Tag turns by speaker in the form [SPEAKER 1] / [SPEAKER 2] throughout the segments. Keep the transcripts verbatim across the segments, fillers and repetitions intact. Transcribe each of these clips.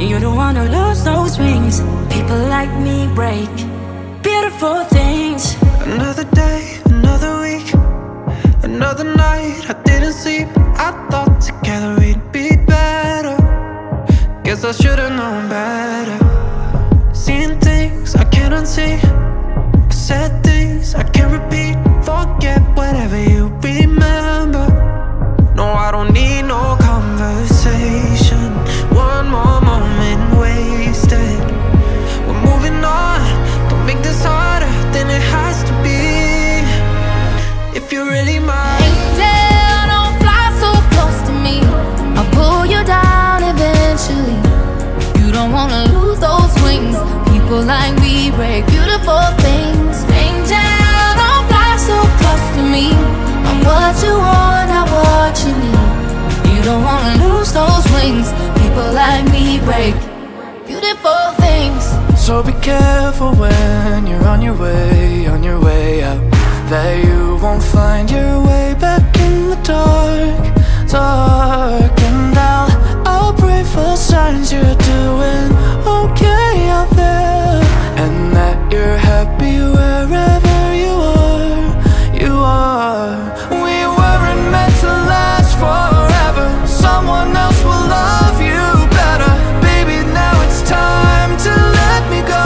[SPEAKER 1] You don't wanna lose those wings. People like me break beautiful things.
[SPEAKER 2] Another day, another week, another night I didn't sleep. I thought together we'd be better. Guess I should've known better. Seeing things I can't unsee, said things I can't repeat. Forget whatever you remember. No, I don't need no conversation. One more moment wasted. We're moving on. Don't make this harder than it has to be. If you're really mine.
[SPEAKER 3] Angel, don't fly so close to me. I'll pull you down eventually. You don't wanna lose those wings. People like me break beautiful things. Angel, don't fly so close to me. I'm what you want, not what you need. You don't wanna lose those wings. People like me break beautiful things.
[SPEAKER 2] So be careful when you're on your way, on your way out, that you won't find your way back in the dark, dark. And I'll, I'll pray for signs you're doing okay out there, and that you're happy wherever you are, you are. We weren't meant to last forever. Someone else will love you better. Baby, now it's time to let me go.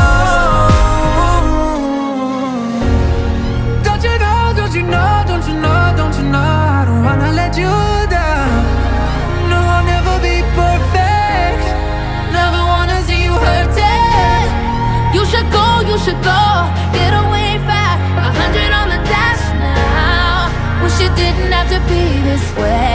[SPEAKER 2] Don't you know, don't you know, don't you know, don't you know, I don't wanna let you down. No, I'll never be perfect.
[SPEAKER 3] Never wanna see you hurting. You should go, you should go. Get away fast. A hundred on the dash now. Wish it didn't have to be this way.